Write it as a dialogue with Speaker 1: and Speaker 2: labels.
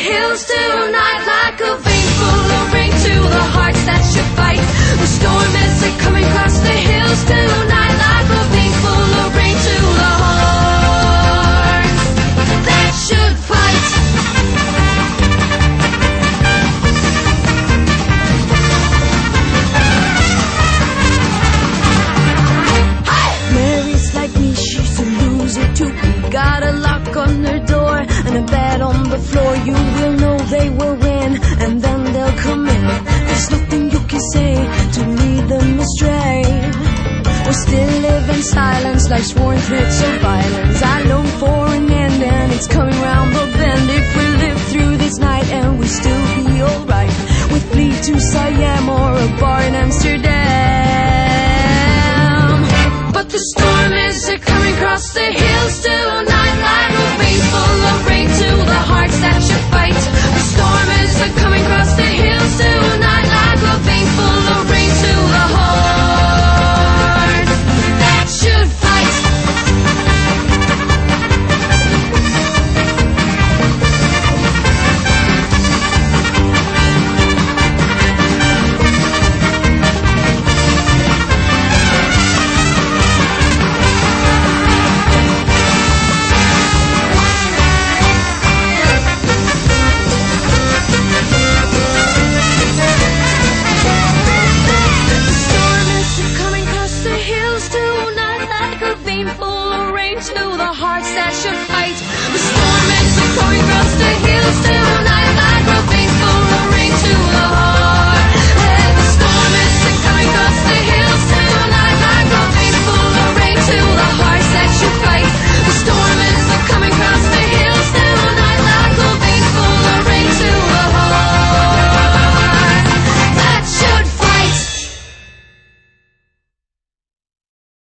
Speaker 1: hills tonight, like a vein full of rain to the hearts that should fight. The storm is coming across the hills tonight, like a vein full of rain to the hearts that should fight. Mary's like me, she used to lose it too. Got a lock on her door and a bed on the floor. You will know they will win, and then they'll come in. There's nothing you can say to lead them astray. We still live in silence, like sworn threats of violence. I long for an end, and it's coming round the bend. If we live through this night and we still be alright, with flee to Siam or a bar in Amsterdam. But the storm is coming across the hills tonight, like a vein full of rain to the hearts that should fight. The storm is coming across the hills tonight, like a vein full of rain to the hearts that should fight. To the hearts that should fight. The storm is coming across the hills.